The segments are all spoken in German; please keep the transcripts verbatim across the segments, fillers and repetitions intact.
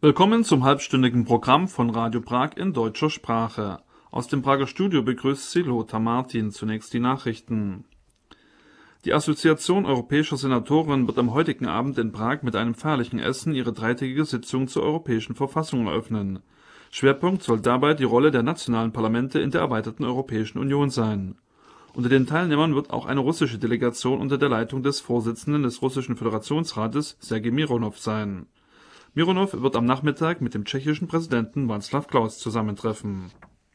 Willkommen zum halbstündigen Programm von Radio Prag in deutscher Sprache. Aus dem Prager Studio begrüßt Sie Lothar Martin. Zunächst die Nachrichten. Die Assoziation Europäischer Senatoren wird am heutigen Abend in Prag mit einem feierlichen Essen ihre dreitägige Sitzung zur Europäischen Verfassung eröffnen. Schwerpunkt soll dabei die Rolle der nationalen Parlamente in der erweiterten Europäischen Union sein. Unter den Teilnehmern wird auch eine russische Delegation unter der Leitung des Vorsitzenden des Russischen Föderationsrates, Sergej Mironow, sein. Mironow wird am Nachmittag mit dem tschechischen Präsidenten Václav Klaus zusammentreffen.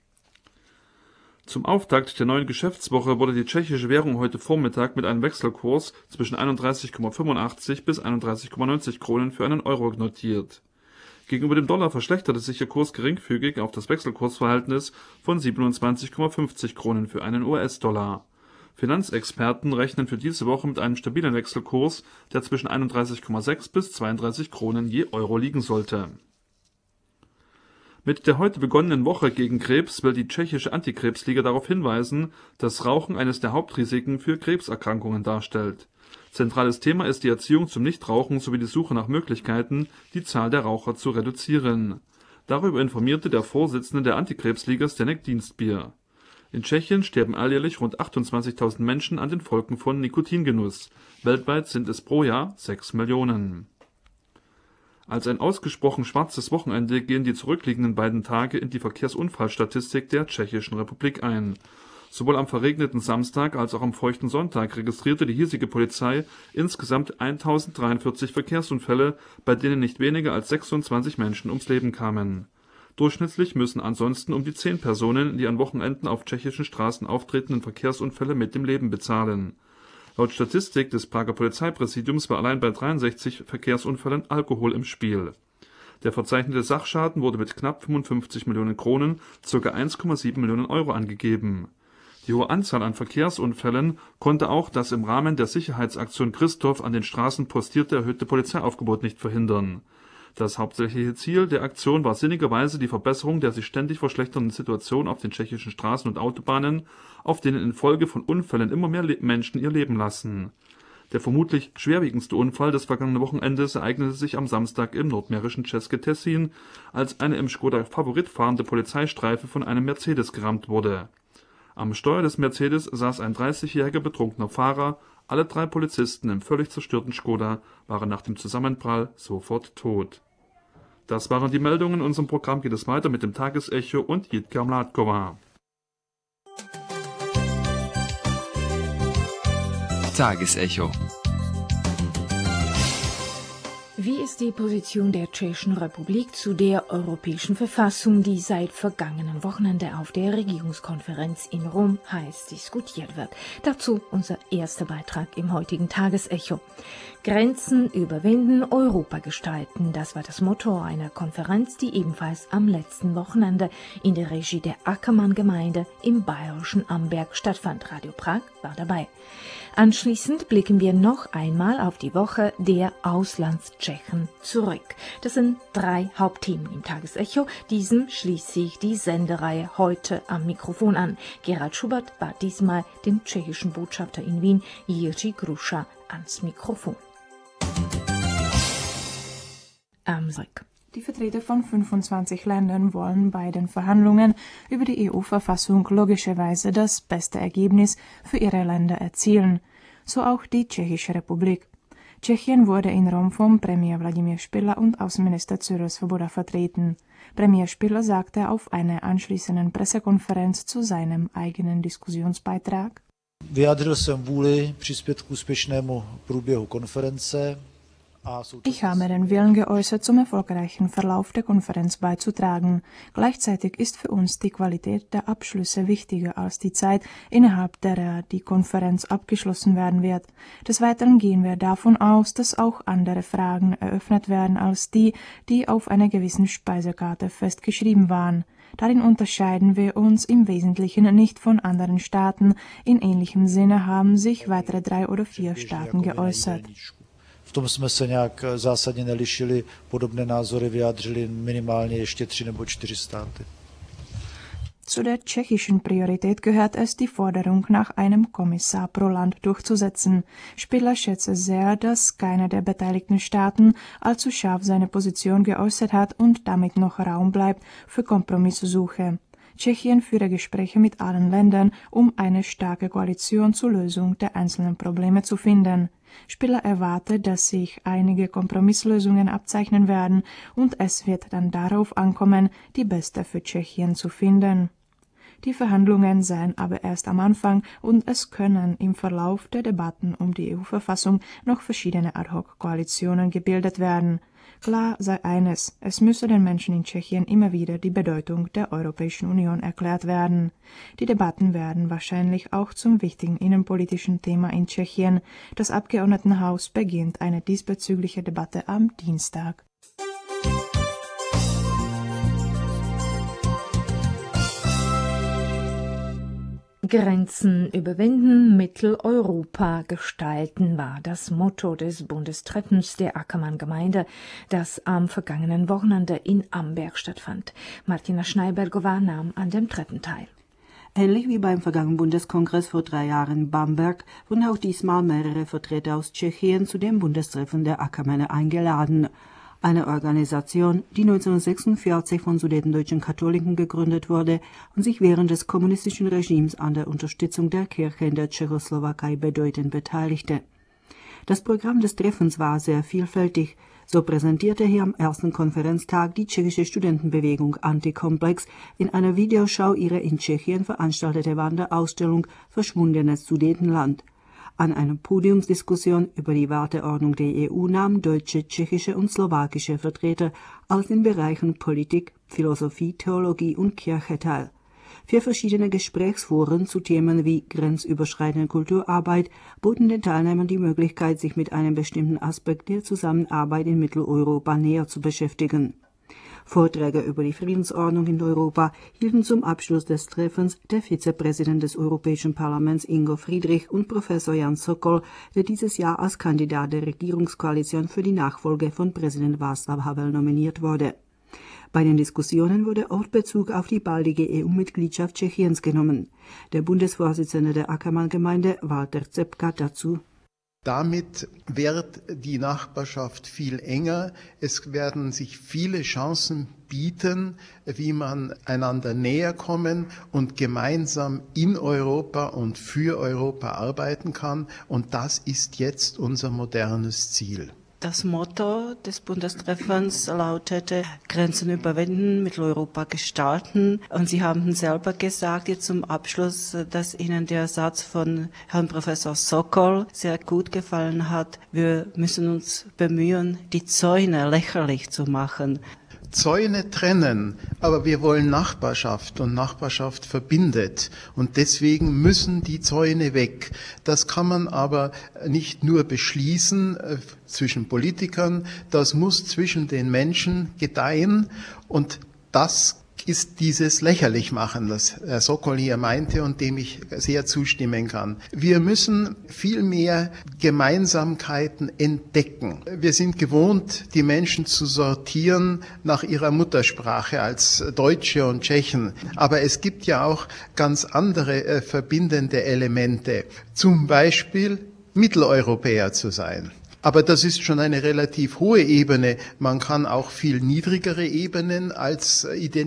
Zum Auftakt der neuen Geschäftswoche wurde die tschechische Währung heute Vormittag mit einem Wechselkurs zwischen einunddreißig Komma fünfundachtzig bis einunddreißig Komma neunzig Kronen für einen Euro notiert. Gegenüber dem Dollar verschlechterte sich der Kurs geringfügig auf das Wechselkursverhältnis von siebenundzwanzig Komma fünfzig Kronen für einen U S-Dollar. Finanzexperten rechnen für diese Woche mit einem stabilen Wechselkurs, der zwischen einunddreißig Komma sechs bis zweiunddreißig Kronen je Euro liegen sollte. Mit der heute begonnenen Woche gegen Krebs will die tschechische Antikrebsliga darauf hinweisen, dass Rauchen eines der Hauptrisiken für Krebserkrankungen darstellt. Zentrales Thema ist die Erziehung zum Nichtrauchen sowie die Suche nach Möglichkeiten, die Zahl der Raucher zu reduzieren. Darüber informierte der Vorsitzende der Antikrebsliga Zdeněk Dienstbier. In Tschechien sterben alljährlich rund achtundzwanzigtausend Menschen an den Folgen von Nikotingenuss. Weltweit sind es pro Jahr sechs Millionen. Als ein ausgesprochen schwarzes Wochenende gehen die zurückliegenden beiden Tage in die Verkehrsunfallstatistik der Tschechischen Republik ein. Sowohl am verregneten Samstag als auch am feuchten Sonntag registrierte die hiesige Polizei insgesamt eintausenddreiundvierzig Verkehrsunfälle, bei denen nicht weniger als sechsundzwanzig Menschen ums Leben kamen. Durchschnittlich müssen ansonsten um die zehn Personen die an Wochenenden auf tschechischen Straßen auftretenden Verkehrsunfälle mit dem Leben bezahlen. Laut Statistik des Prager Polizeipräsidiums war allein bei dreiundsechzig Verkehrsunfällen Alkohol im Spiel. Der verzeichnete Sachschaden wurde mit knapp fünfundfünfzig Millionen Kronen, ca. eins Komma sieben Millionen Euro angegeben. Die hohe Anzahl an Verkehrsunfällen konnte auch das im Rahmen der Sicherheitsaktion Christoph an den Straßen postierte erhöhte Polizeiaufgebot nicht verhindern. Das hauptsächliche Ziel der Aktion war sinnigerweise die Verbesserung der sich ständig verschlechternden Situation auf den tschechischen Straßen und Autobahnen, auf denen infolge von Unfällen immer mehr Le- Menschen ihr Leben lassen. Der vermutlich schwerwiegendste Unfall des vergangenen Wochenendes ereignete sich am Samstag im nordmährischen České Tessin, als eine im Škoda Favorit fahrende Polizeistreife von einem Mercedes gerammt wurde. Am Steuer des Mercedes saß ein dreißigjähriger betrunkener Fahrer. Alle drei Polizisten im völlig zerstörten Škoda waren nach dem Zusammenprall sofort tot. Das waren die Meldungen. In unserem Programm geht es weiter mit dem Tagesecho und Jitka Mládková. Tagesecho. Wie ist die Position der Tschechischen Republik zu der Europäischen Verfassung, die seit vergangenem Wochenende auf der Regierungskonferenz in Rom heiß diskutiert wird? Dazu unser erster Beitrag im heutigen Tagesecho. Grenzen überwinden, Europa gestalten. Das war das Motto einer Konferenz, die ebenfalls am letzten Wochenende in der Regie der Ackermann-Gemeinde im bayerischen Amberg stattfand. Radio Prag war dabei. Anschließend blicken wir noch einmal auf die Woche der Auslandstschechen zurück. Das sind drei Hauptthemen im Tagesecho. Diesem schließt sich die Sendereihe heute am Mikrofon an. Gerald Schubert war diesmal dem tschechischen Botschafter in Wien, Jiří Gruscha, ans Mikrofon. Am Sonntag. Die Vertreter von fünfundzwanzig Ländern wollen bei den Verhandlungen über die E U-Verfassung logischerweise das beste Ergebnis für ihre Länder erzielen, so auch die Tschechische Republik. Tschechien wurde in Rom vom Premier Vladimír Špidla und Außenminister Cyril Svoboda vertreten. Premier Špidla sagte auf einer anschließenden Pressekonferenz zu seinem eigenen Diskussionsbeitrag: Vyjádřil jsem vůli přispět k úspěšnému průběhu konference. Ich habe den Willen geäußert, zum erfolgreichen Verlauf der Konferenz beizutragen. Gleichzeitig ist für uns die Qualität der Abschlüsse wichtiger als die Zeit, innerhalb derer die Konferenz abgeschlossen werden wird. Des Weiteren gehen wir davon aus, dass auch andere Fragen eröffnet werden als die, die auf einer gewissen Speisekarte festgeschrieben waren. Darin unterscheiden wir uns im Wesentlichen nicht von anderen Staaten. In ähnlichem Sinne haben sich weitere drei oder vier Staaten geäußert. V tom jsme se nějak zásadně nelišili, podobné názory vyjádřili minimálně ještě tři nebo čtyři státy. Zu der tschechischen Priorität gehört es, die Forderung nach einem Kommissar pro Land durchzusetzen. Spiller schätze sehr, dass keiner der beteiligten Staaten allzu scharf seine Position geäußert hat und damit noch Raum bleibt für Kompromisssuche. Tschechien führe Gespräche mit allen Ländern, um eine starke Koalition zur Lösung der einzelnen Probleme zu finden. Spiller erwartet, dass sich einige Kompromisslösungen abzeichnen werden und es wird dann darauf ankommen, die beste für Tschechien zu finden. Die Verhandlungen seien aber erst am Anfang und es können im Verlauf der Debatten um die E U-Verfassung noch verschiedene Ad-hoc-Koalitionen gebildet werden. Klar sei eines, es müsse den Menschen in Tschechien immer wieder die Bedeutung der Europäischen Union erklärt werden. Die Debatten werden wahrscheinlich auch zum wichtigen innenpolitischen Thema in Tschechien. Das Abgeordnetenhaus beginnt eine diesbezügliche Debatte am Dienstag. Grenzen überwinden, Mitteleuropa gestalten war das Motto des Bundestreffens der Ackermann-Gemeinde, das am vergangenen Wochenende in Amberg stattfand. Martina Schneibergova nahm an dem Treffen teil. Ähnlich wie beim vergangenen Bundeskongress vor drei Jahren in Bamberg wurden auch diesmal mehrere Vertreter aus Tschechien zu dem Bundestreffen der Ackermänner eingeladen. Eine Organisation, die neunzehnhundertsechsundvierzig von sudetendeutschen Katholiken gegründet wurde und sich während des kommunistischen Regimes an der Unterstützung der Kirche in der Tschechoslowakei bedeutend beteiligte. Das Programm des Treffens war sehr vielfältig. So präsentierte hier am ersten Konferenztag die tschechische Studentenbewegung Antikomplex in einer Videoschau ihre in Tschechien veranstaltete Wanderausstellung Verschwundenes Sudetenland. An einer Podiumsdiskussion über die Werteordnung der E U nahmen deutsche, tschechische und slowakische Vertreter aus den Bereichen Politik, Philosophie, Theologie und Kirche teil. Vier verschiedene Gesprächsforen zu Themen wie grenzüberschreitende Kulturarbeit boten den Teilnehmern die Möglichkeit, sich mit einem bestimmten Aspekt der Zusammenarbeit in Mitteleuropa näher zu beschäftigen. Vorträge über die Friedensordnung in Europa hielten zum Abschluss des Treffens der Vizepräsident des Europäischen Parlaments Ingo Friedrich und Professor Jan Sokol, der dieses Jahr als Kandidat der Regierungskoalition für die Nachfolge von Präsident Václav Havel nominiert wurde. Bei den Diskussionen wurde auch Bezug auf die baldige E U-Mitgliedschaft Tschechiens genommen. Der Bundesvorsitzende der Ackermann-Gemeinde, Walter Zepka, dazu: Damit wird die Nachbarschaft viel enger. Es werden sich viele Chancen bieten, wie man einander näher kommen und gemeinsam in Europa und für Europa arbeiten kann. Und das ist jetzt unser modernes Ziel. Das Motto des Bundestreffens lautete Grenzen überwinden, Mitteleuropa gestalten. Und Sie haben selber gesagt, jetzt zum Abschluss, dass Ihnen der Satz von Herrn Professor Sokol sehr gut gefallen hat. Wir müssen uns bemühen, die Zäune lächerlich zu machen. Zäune trennen, aber wir wollen Nachbarschaft und Nachbarschaft verbindet und deswegen müssen die Zäune weg. Das kann man aber nicht nur beschließen äh, zwischen Politikern, das muss zwischen den Menschen gedeihen und das ist dieses Lächerlichmachen, das Herr Sokol hier meinte und dem ich sehr zustimmen kann. Wir müssen viel mehr Gemeinsamkeiten entdecken. Wir sind gewohnt, die Menschen zu sortieren nach ihrer Muttersprache als Deutsche und Tschechen. Aber es gibt ja auch ganz andere äh, verbindende Elemente. Zum Beispiel Mitteleuropäer zu sein. Aber das ist schon eine relativ hohe Ebene. Man kann auch viel niedrigere Ebenen als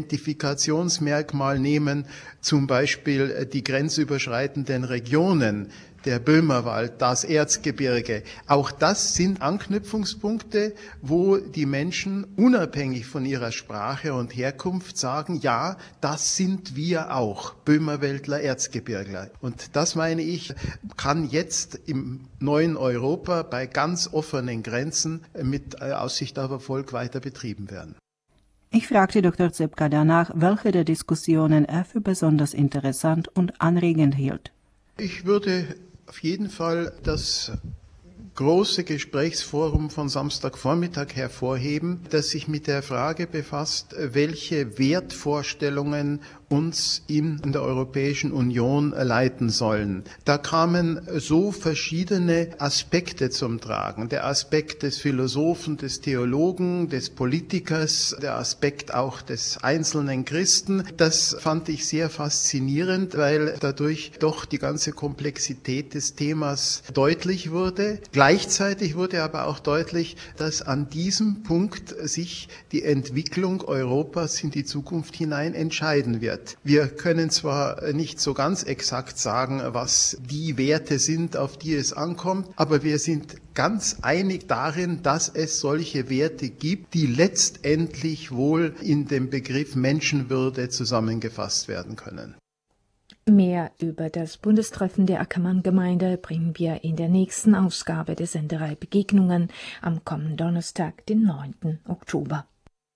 Identifikationsmerkmal nehmen, zum Beispiel die grenzüberschreitenden Regionen, der Böhmerwald, das Erzgebirge. Auch das sind Anknüpfungspunkte, wo die Menschen unabhängig von ihrer Sprache und Herkunft sagen, ja, das sind wir auch, Böhmerwäldler, Erzgebirgler. Und das, meine ich, kann jetzt im neuen Europa bei ganz offenen Grenzen mit Aussicht auf Erfolg weiter betrieben werden. Ich fragte Doktor Zepka danach, welche der Diskussionen er für besonders interessant und anregend hielt. Ich würde auf jeden Fall das große Gesprächsforum von Samstagvormittag hervorheben, das sich mit der Frage befasst, welche Wertvorstellungen uns in der Europäischen Union leiten sollen. Da kamen so verschiedene Aspekte zum Tragen. Der Aspekt des Philosophen, des Theologen, des Politikers, der Aspekt auch des einzelnen Christen. Das fand ich sehr faszinierend, weil dadurch doch die ganze Komplexität des Themas deutlich wurde. Gleichzeitig wurde aber auch deutlich, dass an diesem Punkt sich die Entwicklung Europas in die Zukunft hinein entscheiden wird. Wir können zwar nicht so ganz exakt sagen, was die Werte sind, auf die es ankommt, aber wir sind ganz einig darin, dass es solche Werte gibt, die letztendlich wohl in dem Begriff Menschenwürde zusammengefasst werden können. Mehr über das Bundestreffen der Ackermann-Gemeinde bringen wir in der nächsten Ausgabe der Senderei Begegnungen am kommenden Donnerstag, den neunten Oktober.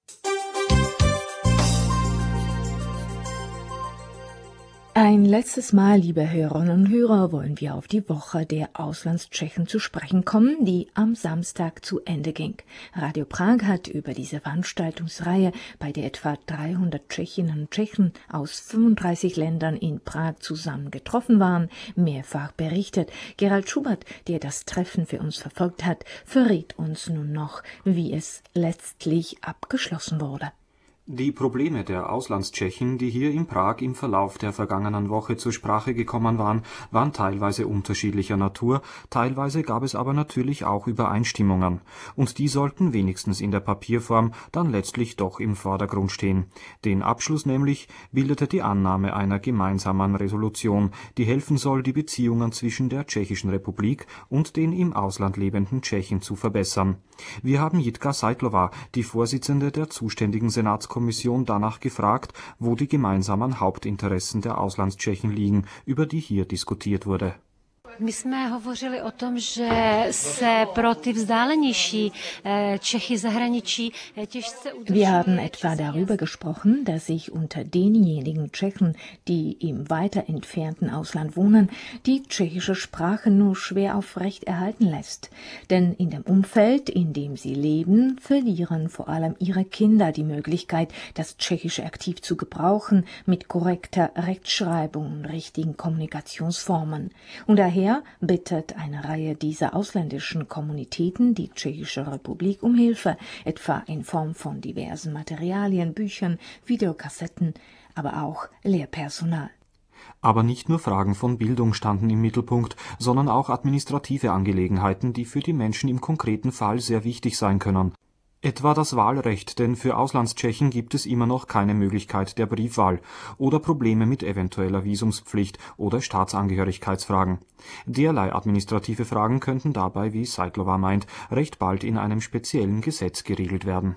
Ein letztes Mal, liebe Hörerinnen und Hörer, wollen wir auf die Woche der Auslandstschechen zu sprechen kommen, die am Samstag zu Ende ging. Radio Prag hat über diese Veranstaltungsreihe, bei der etwa dreihundert Tschechinnen und Tschechen aus fünfunddreißig Ländern in Prag zusammen getroffen waren, mehrfach berichtet. Gerald Schubert, der das Treffen für uns verfolgt hat, verrät uns nun noch, wie es letztlich abgeschlossen wurde. Die Probleme der Auslandstschechen, die hier in Prag im Verlauf der vergangenen Woche zur Sprache gekommen waren, waren teilweise unterschiedlicher Natur, teilweise gab es aber natürlich auch Übereinstimmungen. Und die sollten wenigstens in der Papierform dann letztlich doch im Vordergrund stehen. Den Abschluss nämlich bildete die Annahme einer gemeinsamen Resolution, die helfen soll, die Beziehungen zwischen der Tschechischen Republik und den im Ausland lebenden Tschechen zu verbessern. Wir haben Jitka Seitlová, die Vorsitzende der zuständigen Senatskommission, Kommission danach gefragt, wo die gemeinsamen Hauptinteressen der Auslandstschechen liegen, über die hier diskutiert wurde. My jsme hovořili o tom, že se pro ty vzdálenější Čechy zahraničí těžce udrží. Wir haben etwa darüber gesprochen, dass sich unter denjenigen Tschechen, die im weiter entfernten Ausland wohnen, die tschechische Sprache nur schwer aufrecht erhalten lässt. Denn in dem Umfeld, in dem sie leben, verlieren vor allem ihre Kinder die Möglichkeit, das Tschechische aktiv zu gebrauchen, mit korrekter Rechtschreibung und richtigen Kommunikationsformen. Und daher bittet eine Reihe dieser ausländischen Kommunitäten die Tschechische Republik um Hilfe, etwa in Form von diversen Materialien, Büchern, Videokassetten, aber auch Lehrpersonal. Aber nicht nur Fragen von Bildung standen im Mittelpunkt, sondern auch administrative Angelegenheiten, die für die Menschen im konkreten Fall sehr wichtig sein können. Etwa das Wahlrecht, denn für Auslandstschechen gibt es immer noch keine Möglichkeit der Briefwahl, oder Probleme mit eventueller Visumspflicht oder Staatsangehörigkeitsfragen. Derlei administrative Fragen könnten dabei, wie Seitlová meint, recht bald in einem speziellen Gesetz geregelt werden.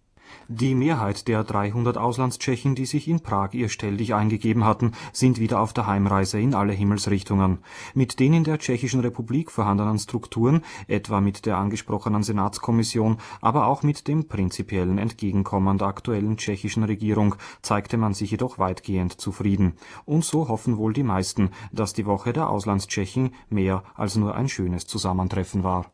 Die Mehrheit der dreihundert Auslandstschechen, die sich in Prag ihr Stelldich eingegeben hatten, sind wieder auf der Heimreise in alle Himmelsrichtungen. Mit den in der Tschechischen Republik vorhandenen Strukturen, etwa mit der angesprochenen Senatskommission, aber auch mit dem prinzipiellen Entgegenkommen der aktuellen tschechischen Regierung, zeigte man sich jedoch weitgehend zufrieden. Und so hoffen wohl die meisten, dass die Woche der Auslandstschechen mehr als nur ein schönes Zusammentreffen war.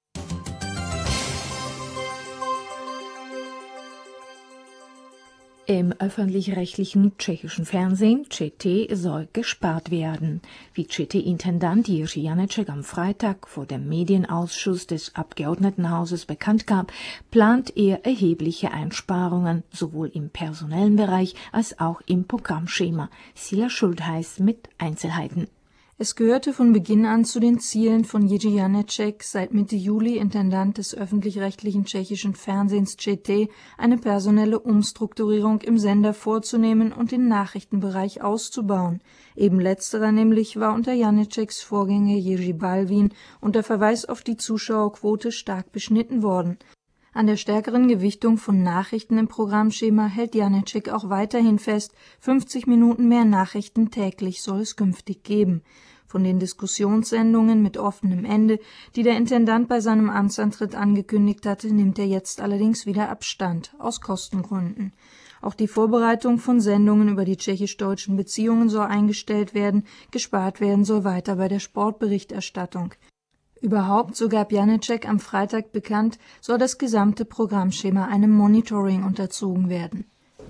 Im öffentlich-rechtlichen tschechischen Fernsehen Č T soll gespart werden. Wie Č T-Intendant Jiří Janeček am Freitag vor dem Medienausschuss des Abgeordnetenhauses bekannt gab, plant er erhebliche Einsparungen sowohl im personellen Bereich als auch im Programmschema. Sila Schultheiß mit Einzelheiten. Es gehörte von Beginn an zu den Zielen von Jiří Janeček, seit Mitte Juli Intendant des öffentlich-rechtlichen tschechischen Fernsehens Č T, eine personelle Umstrukturierung im Sender vorzunehmen und den Nachrichtenbereich auszubauen. Eben letzterer nämlich war unter Janečeks Vorgänger Jiří Balvin unter Verweis auf die Zuschauerquote stark beschnitten worden. An der stärkeren Gewichtung von Nachrichten im Programmschema hält Janeček auch weiterhin fest, fünfzig Minuten mehr Nachrichten täglich soll es künftig geben. Von den Diskussionssendungen mit offenem Ende, die der Intendant bei seinem Amtsantritt angekündigt hatte, nimmt er jetzt allerdings wieder Abstand, aus Kostengründen. Auch die Vorbereitung von Sendungen über die tschechisch-deutschen Beziehungen soll eingestellt werden, gespart werden soll weiter bei der Sportberichterstattung. Überhaupt, so gab Janecek am Freitag bekannt, soll das gesamte Programmschema einem Monitoring unterzogen werden.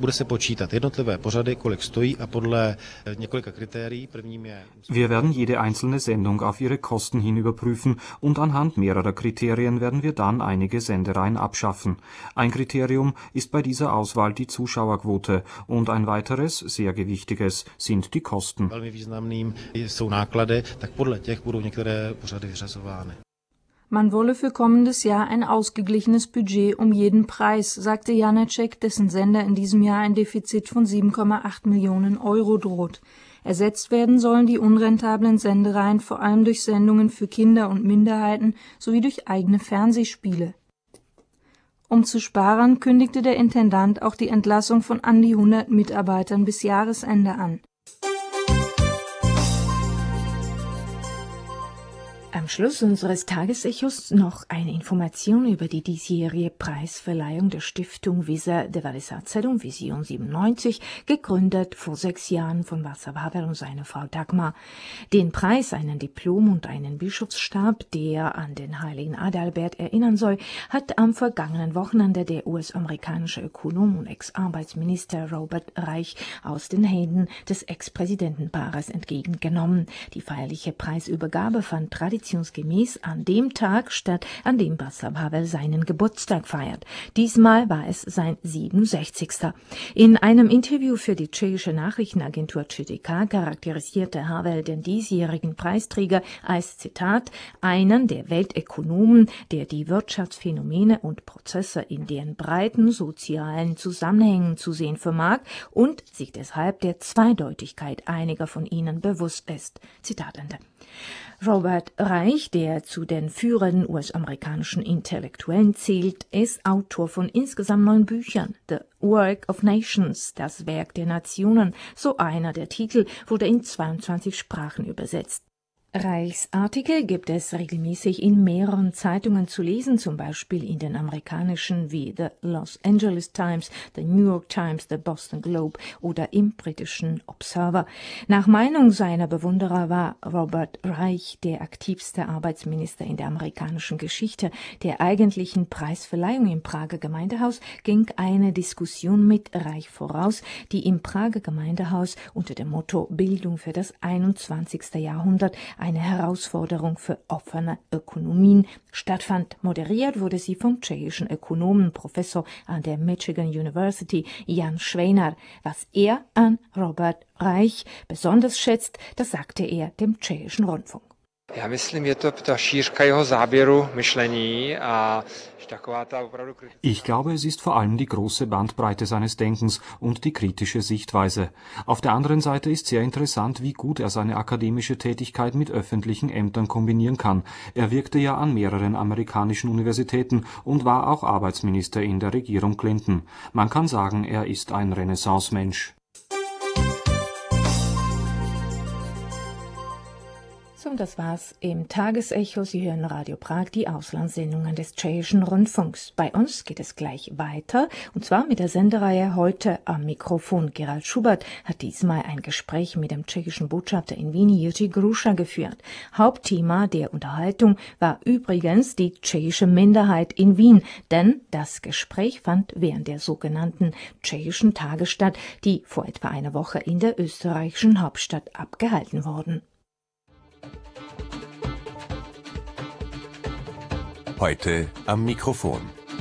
Wir werden jede einzelne Sendung auf ihre Kosten hin überprüfen und anhand mehrerer Kriterien werden wir dann einige Sendereien abschaffen. Ein Kriterium ist bei dieser Auswahl die Zuschauerquote und ein weiteres, sehr gewichtiges, sind die Kosten. Man wolle für kommendes Jahr ein ausgeglichenes Budget um jeden Preis, sagte Janecek, dessen Sender in diesem Jahr ein Defizit von sieben Komma acht Millionen Euro droht. Ersetzt werden sollen die unrentablen Sendereien vor allem durch Sendungen für Kinder und Minderheiten sowie durch eigene Fernsehspiele. Um zu sparen, kündigte der Intendant auch die Entlassung von an die hundert Mitarbeitern bis Jahresende an. Am Schluss unseres Tagesechos noch eine Information über die diesjährige Preisverleihung der Stiftung Wieser de Walliser-Zedum Vision siebenundneunzig, gegründet vor sechs Jahren von Václav Havel und seiner Frau Dagmar. Den Preis, einen Diplom und einen Bischofsstab, der an den heiligen Adalbert erinnern soll, hat am vergangenen Wochenende der U S-amerikanische Ökonom und Ex-Arbeitsminister Robert Reich aus den Händen des Ex-Präsidentenpaares entgegengenommen. Die feierliche Preisübergabe fand traditionell gemäß an dem Tag statt, an dem Václav Havel seinen Geburtstag feiert. Diesmal war es sein siebenundsechzigster In einem Interview für die tschechische Nachrichtenagentur Č T K charakterisierte Havel den diesjährigen Preisträger als, Zitat, einen der Weltökonomen, der die Wirtschaftsphänomene und Prozesse in deren breiten sozialen Zusammenhängen zu sehen vermag und sich deshalb der Zweideutigkeit einiger von ihnen bewusst ist. Zitat Ende. Robert Reich, der zu den führenden U S-amerikanischen Intellektuellen zählt, ist Autor von insgesamt neun Büchern. The Work of Nations, das Werk der Nationen, so einer der Titel, wurde in zweiundzwanzig Sprachen übersetzt. Reichs Artikel gibt es regelmäßig in mehreren Zeitungen zu lesen, zum Beispiel in den amerikanischen wie The Los Angeles Times, The New York Times, The Boston Globe oder im britischen Observer. Nach Meinung seiner Bewunderer war Robert Reich der aktivste Arbeitsminister in der amerikanischen Geschichte. Der eigentlichen Preisverleihung im Prager Gemeindehaus ging eine Diskussion mit Reich voraus, die im Prager Gemeindehaus unter dem Motto Bildung für das einundzwanzigste Jahrhundert eine Herausforderung für offene Ökonomien stattfand. Moderiert wurde sie vom tschechischen Ökonomen, Professor an der Michigan University, Jan Švejnar. Was er an Robert Reich besonders schätzt, das sagte er dem tschechischen Rundfunk. Já myslím, je to ta šířka jeho záběru myšlení a taková ta opravdu. Ich glaube, es ist vor allem die große Bandbreite seines Denkens und die kritische Sichtweise. Auf der anderen Seite ist sehr interessant, wie gut er seine akademische Tätigkeit mit öffentlichen Ämtern kombinieren kann. Er wirkte ja an mehreren amerikanischen Universitäten und war auch Arbeitsminister in der Regierung Clinton. Man kann sagen, er ist ein Renaissance-Mensch. Und das war's im Tagesecho. Sie hören Radio Prag, die Auslandssendungen des tschechischen Rundfunks. Bei uns geht es gleich weiter, und zwar mit der Sendereihe Heute am Mikrofon. Gerald Schubert hat diesmal ein Gespräch mit dem tschechischen Botschafter in Wien, Jiří Gruscha, geführt. Hauptthema der Unterhaltung war übrigens die tschechische Minderheit in Wien, denn das Gespräch fand während der sogenannten tschechischen Tage statt, die vor etwa einer Woche in der österreichischen Hauptstadt abgehalten wurden. Heute am Mikrofon.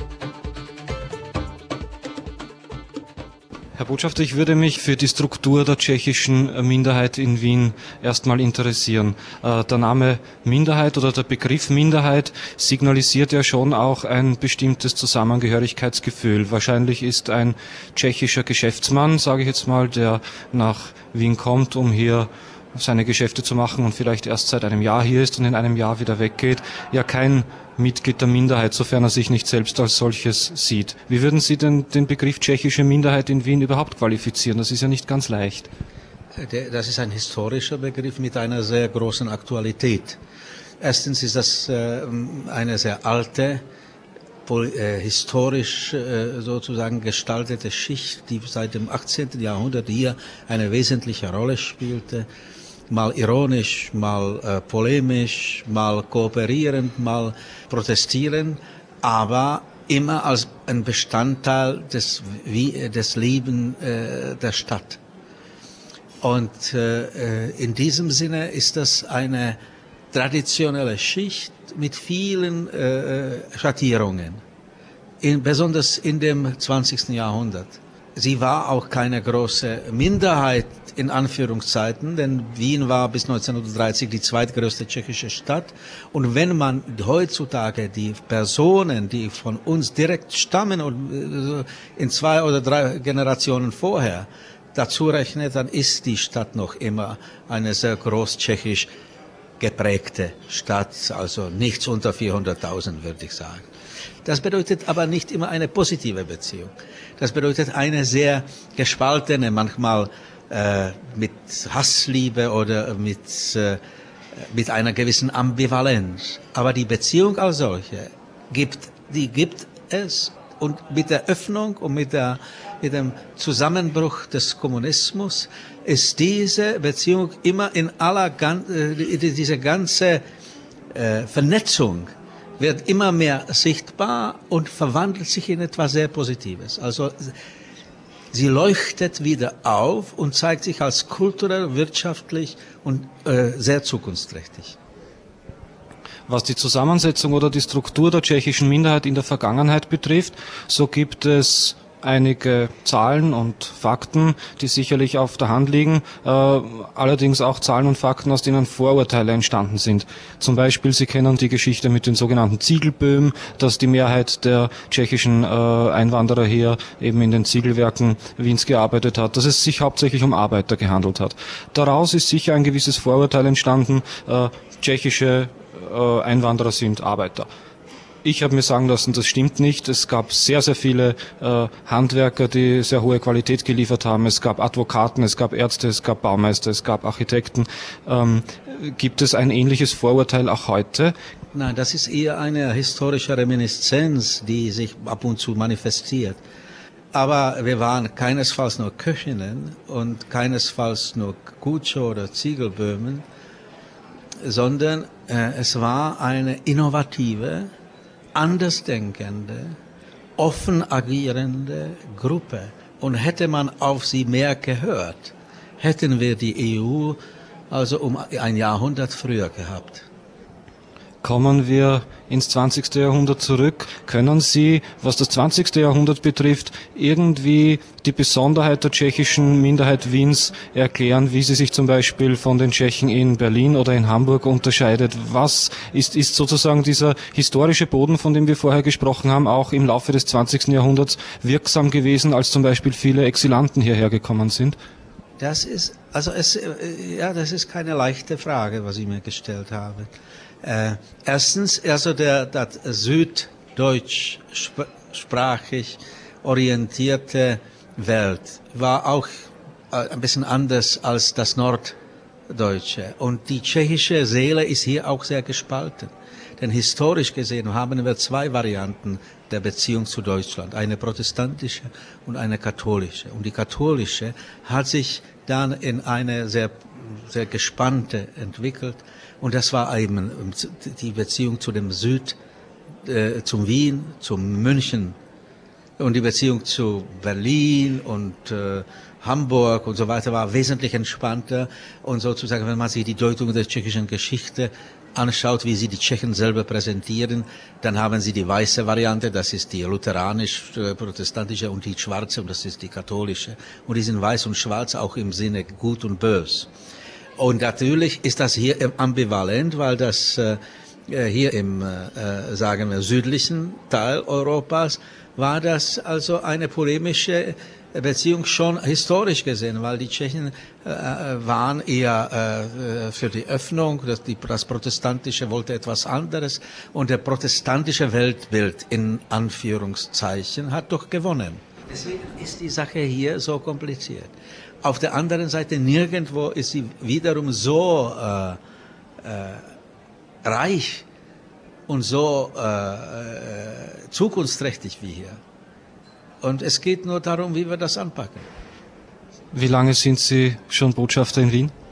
Herr Botschafter, ich würde mich für die Struktur der tschechischen Minderheit in Wien erstmal interessieren. Der Name Minderheit oder der Begriff Minderheit signalisiert ja schon auch ein bestimmtes Zusammengehörigkeitsgefühl. Wahrscheinlich ist ein tschechischer Geschäftsmann, sage ich jetzt mal, der nach Wien kommt, um hier seine Geschäfte zu machen und vielleicht erst seit einem Jahr hier ist und in einem Jahr wieder weggeht, ja kein Mitglied der Minderheit, sofern er sich nicht selbst als solches sieht. Wie würden Sie denn den Begriff tschechische Minderheit in Wien überhaupt qualifizieren? Das ist ja nicht ganz leicht. Das ist ein historischer Begriff mit einer sehr großen Aktualität. Erstens ist das eine sehr alte, historisch sozusagen gestaltete Schicht, die seit dem achtzehnten Jahrhundert hier eine wesentliche Rolle spielte. mal ironisch, mal äh, polemisch, mal kooperierend, mal protestierend, aber immer als ein Bestandteil des, wie, des Lebens äh, der Stadt. Und äh, in diesem Sinne ist das eine traditionelle Schicht mit vielen äh, Schattierungen, in, besonders in dem zwanzigsten Jahrhundert. Sie war auch keine große Minderheit in Anführungszeiten, denn Wien war bis neunzehnhundertdreißig die zweitgrößte tschechische Stadt. Und wenn man heutzutage die Personen, die von uns direkt stammen und in zwei oder drei Generationen vorher dazu rechnet, dann ist die Stadt noch immer eine sehr groß tschechisch geprägte Stadt, also nichts unter vierhunderttausend, würde ich sagen. Das bedeutet aber nicht immer eine positive Beziehung. Das bedeutet eine sehr gespaltene, manchmal äh, mit Hassliebe oder mit, äh, mit einer gewissen Ambivalenz. Aber die Beziehung als solche gibt, die gibt es. Und mit der Öffnung und mit, der, mit dem Zusammenbruch des Kommunismus ist diese Beziehung immer in aller, äh, diese ganze äh, Vernetzung wird immer mehr sichtbar und verwandelt sich in etwas sehr Positives. Also sie leuchtet wieder auf und zeigt sich als kulturell, wirtschaftlich und äh, sehr zukunftsträchtig. Was die Zusammensetzung oder die Struktur der tschechischen Minderheit in der Vergangenheit betrifft, so gibt es einige Zahlen und Fakten, die sicherlich auf der Hand liegen, äh, allerdings auch Zahlen und Fakten, aus denen Vorurteile entstanden sind. Zum Beispiel, Sie kennen die Geschichte mit den sogenannten Ziegelböhmen, dass die Mehrheit der tschechischen äh, Einwanderer hier eben in den Ziegelwerken Wiens gearbeitet hat, dass es sich hauptsächlich um Arbeiter gehandelt hat. Daraus ist sicher ein gewisses Vorurteil entstanden, äh, tschechische äh, Einwanderer sind Arbeiter. Ich habe mir sagen lassen, das stimmt nicht. Es gab sehr, sehr viele äh, Handwerker, die sehr hohe Qualität geliefert haben. Es gab Advokaten, es gab Ärzte, es gab Baumeister, es gab Architekten. Ähm, gibt es ein ähnliches Vorurteil auch heute? Nein, das ist eher eine historische Reminiszenz, die sich ab und zu manifestiert. Aber wir waren keinesfalls nur Köchinnen und keinesfalls nur Kutscher oder Ziegelböhmen, sondern äh, es war eine innovative, andersdenkende, offen agierende Gruppe. Und hätte man auf sie mehr gehört, hätten wir die E U also um ein Jahrhundert früher gehabt. Kommen wir ins zwanzigste Jahrhundert zurück. Können Sie, was das zwanzigste Jahrhundert betrifft, irgendwie die Besonderheit der tschechischen Minderheit Wiens erklären, wie sie sich zum Beispiel von den Tschechen in Berlin oder in Hamburg unterscheidet? Was ist, ist sozusagen dieser historische Boden, von dem wir vorher gesprochen haben, auch im Laufe des zwanzigsten Jahrhunderts wirksam gewesen, als zum Beispiel viele Exilanten hierher gekommen sind? Das ist, also es, ja, das ist keine leichte Frage, was Sie mir gestellt haben. Äh, erstens, also der, der süddeutschsprachig orientierte Welt war auch äh, ein bisschen anders als das Norddeutsche. Und die tschechische Seele ist hier auch sehr gespalten. Denn historisch gesehen haben wir zwei Varianten der Beziehung zu Deutschland, eine protestantische und eine katholische. Und die katholische hat sich dann in eine sehr, sehr gespannte entwickelt. Und das war eben die Beziehung zu dem Süd, äh, zum Wien, zum München und die Beziehung zu Berlin und äh, Hamburg und so weiter war wesentlich entspannter. Und sozusagen, wenn man sich die Deutung der tschechischen Geschichte anschaut, wie sie die Tschechen selber präsentieren, dann haben sie die weiße Variante, das ist die lutheranisch-protestantische, und die schwarze, und das ist die katholische. Und die sind weiß und schwarz auch im Sinne gut und böse. Und natürlich ist das hier ambivalent, weil das äh, hier im, äh, sagen wir, südlichen Teil Europas war das also eine polemische Beziehung schon historisch gesehen, weil die Tschechen äh, waren eher äh, für die Öffnung, das, die, das Protestantische wollte etwas anderes und der protestantische Weltbild in Anführungszeichen hat doch gewonnen. Deswegen ist die Sache hier so kompliziert. Auf der anderen Seite nirgendwo ist sie wiederum so äh, äh, reich und so äh, zukunftsträchtig wie hier. Und es geht nur darum, wie wir das anpacken. Wie lange sind Sie schon Botschafter in Wien?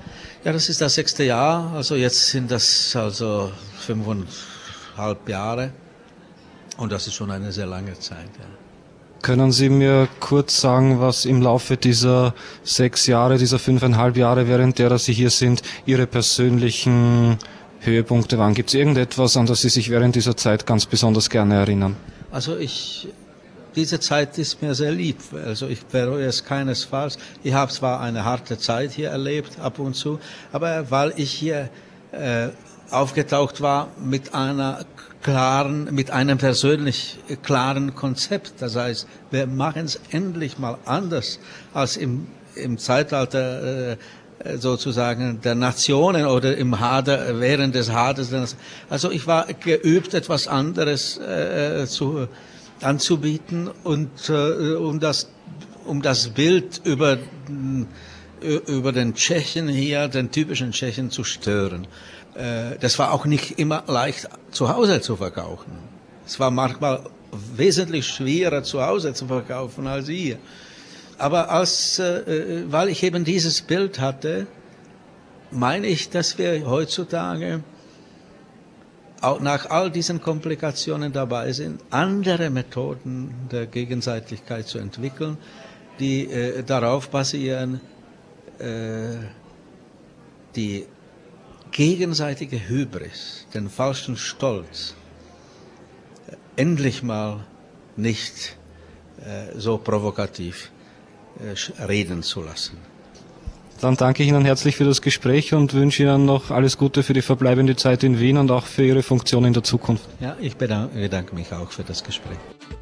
Ja, das ist das sechste Jahr, also jetzt sind das also fünfeinhalb Jahre und das ist schon eine sehr lange Zeit. Ja. Können Sie mir kurz sagen, was im Laufe dieser sechs Jahre, dieser fünfeinhalb Jahre, während derer Sie hier sind, Ihre persönlichen Höhepunkte waren? Gibt es irgendetwas, an das Sie sich während dieser Zeit ganz besonders gerne erinnern? Also ich, diese Zeit ist mir sehr lieb, also ich bereue es keinesfalls. Ich habe zwar eine harte Zeit hier erlebt, ab und zu, aber weil ich hier äh, aufgetaucht war mit einer klaren, mit einem persönlich klaren Konzept. Das heißt, wir machen es endlich mal anders als im, im Zeitalter äh, sozusagen der Nationen oder im Hader, während des Haders. Also ich war geübt, etwas anderes äh, zu, anzubieten und äh, um das, um das Bild über, über den Tschechen hier, den typischen Tschechen zu stören. Äh, das war auch nicht immer leicht zu Hause zu verkaufen. Es war manchmal wesentlich schwerer zu Hause zu verkaufen als hier. Aber als, äh, weil ich eben dieses Bild hatte, meine ich, dass wir heutzutage auch nach all diesen Komplikationen dabei sind, andere Methoden der Gegenseitigkeit zu entwickeln, die äh, darauf basieren, äh, die gegenseitige Hybris, den falschen Stolz, äh, endlich mal nicht äh, so provokativ reden zu lassen. Dann danke ich Ihnen herzlich für das Gespräch und wünsche Ihnen noch alles Gute für die verbleibende Zeit in Wien und auch für Ihre Funktion in der Zukunft. Ja, ich bedanke mich auch für das Gespräch.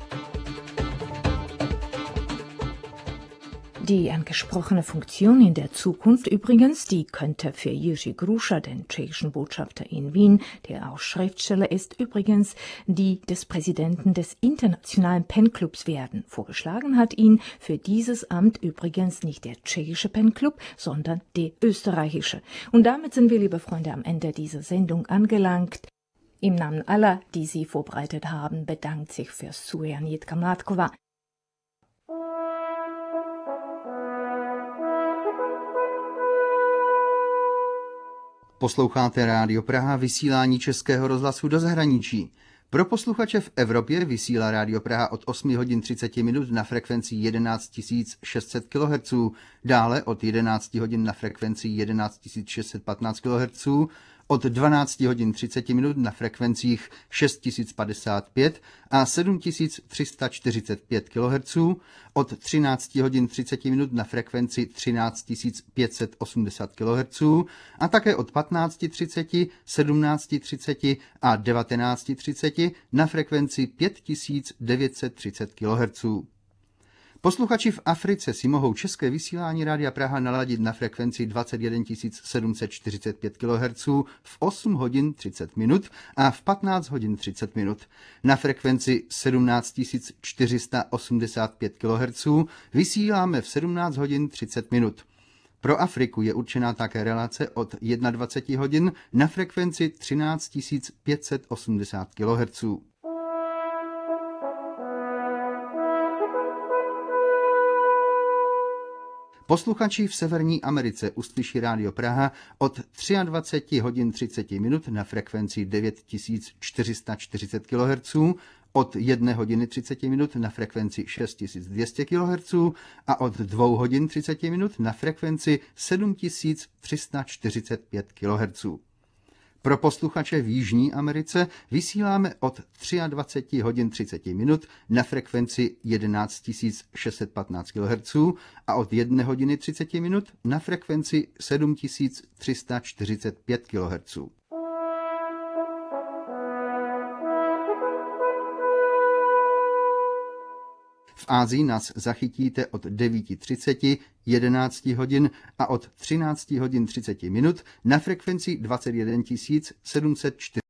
Die angesprochene Funktion in der Zukunft übrigens, die könnte für Jiří Gruša, den tschechischen Botschafter in Wien, der auch Schriftsteller ist, übrigens die des Präsidenten des Internationalen Penclubs werden. Vorgeschlagen hat ihn für dieses Amt übrigens nicht der tschechische Penclub, sondern der österreichische. Und damit sind wir, liebe Freunde, am Ende dieser Sendung angelangt. Im Namen aller, die sie vorbereitet haben, bedankt sich fürs Zuhören Jitka Mládková. Posloucháte Rádio Praha, vysílání Českého rozhlasu do zahraničí. Pro posluchače v Evropě vysílá Rádio Praha od osm hodin třicet minut na frekvenci jedenáct tisíc šest set kilohertzů, dále od jedenáct hodin na frekvenci jedenáct tisíc šest set patnáct kilohertzů, od dvanáct hodin třicet minut na frekvencích šest tisíc padesát pět a sedm tisíc tři sta čtyřicet pět kilohertzů, od třináct hodin třicet minut na frekvenci třináct tisíc pět set osmdesát kilohertzů a také od patnáct třicet, sedmnáct třicet a devatenáct třicet na frekvenci pět tisíc devět set třicet kilohertzů. Posluchači v Africe si mohou české vysílání Rádia Praha naladit na frekvenci dvacet jedna tisíc sedm set čtyřicet pět kilohertzů v osm hodin třicet minut a v patnáct hodin třicet minut. Na frekvenci sedmnáct tisíc čtyři sta osmdesát pět kilohertzů vysíláme v sedmnáct hodin třicet minut. Pro Afriku je určená také relace od dvacet jedna hodin na frekvenci třináct tisíc pět set osmdesát kilohertzů. Posluchači v Severní Americe uslyší Rádio Praha od dvacet tři hodin třicet minut na frekvenci devět tisíc čtyři sta čtyřicet kilohertzů, od jedné hodiny třicet minut na frekvenci šest tisíc dvě stě kilohertzů a od dvou hodin třicet minut na frekvenci sedm tisíc tři sta čtyřicet pět kilohertzů. Pro posluchače v Jižní Americe vysíláme od dvacet tři hodin třicet minut na frekvenci jedenáct tisíc šest set patnáct kilohertzů a od jedné hodiny třicet minut na frekvenci sedm tisíc tři sta čtyřicet pět kilohertzů. V Ázii nás zachytíte od devět třicet, jedenáct hodin a od třináct hodin třicet minut na frekvenci dvacet jedna tisíc sedm set čtyřicet